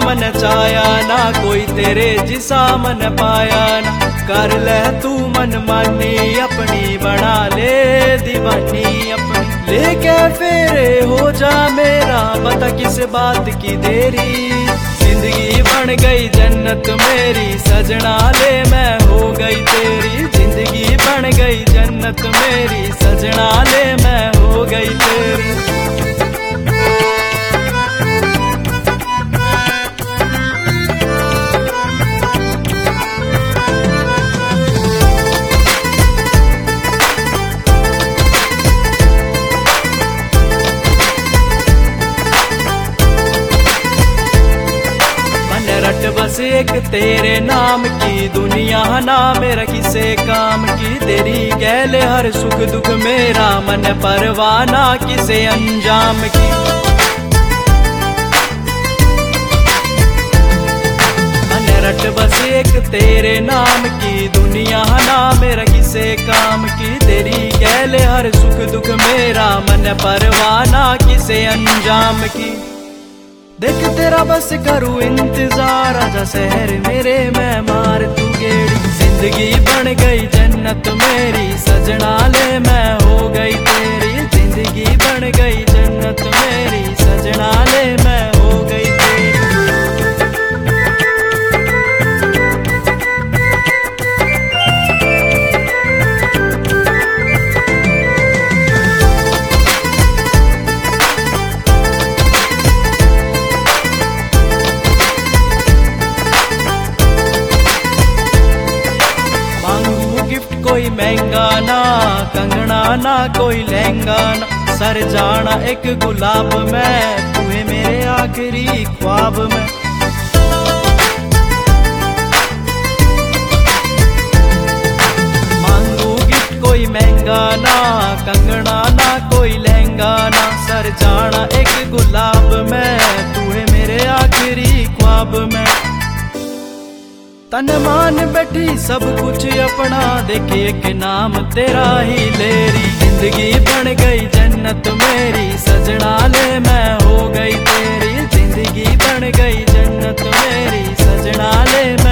मन चाया ना, कोई तेरे जिसा मन पाया ना। कर ले तू मन मानी अपनी, बना ले दीवानी अपनी। लेके फेरे हो जा मेरा, बता किस बात की देरी। जिंदगी बन गई जन्नत मेरी, सजना ले मैं हो गई तेरी। जिंदगी बन गई जन्नत मेरी, सजना ले मैं हो गई तेरी। बस एक तेरे नाम की दुनिया ना मेरा किसे काम की। तेरी गैल हर सुख दुख मेरा, मन परवाना किसे अंजाम की। मन रट बस एक तेरे नाम की दुनिया ना मेरा किसे काम की। तेरी गैल हर सुख दुख मेरा, मन परवाना किसे अंजाम की। देख तेरा बस करूँ इंतजार, आजा शहर मेरे मैं मार तू गेड़ी। जिंदगी बन गई जन्नत मेरी, सजना ले मैं हो गई तेरी। जिंदगी बन गई जन्नत मेरी, सजना ले मैं हो गई तेरी। कोई महंगा ना कंगना ना कोई लहंगा ना, सर जाना एक गुलाब में, तू है मेरे आखिरी ख्वाब में। मांगू गिफ्ट कोई महंगा ना कंगना ना कोई लहंगा ना, सर जाना एक गुलाब में, तू है मेरे आखिरी ख्वाब में। तन मान बैठी सब कुछ अपना, देखे एक नाम तेरा ही लेरी। जिंदगी बन गई जन्नत मेरी, सजना ले मैं हो गई तेरी। जिंदगी बन गई जन्नत मेरी, सजना ले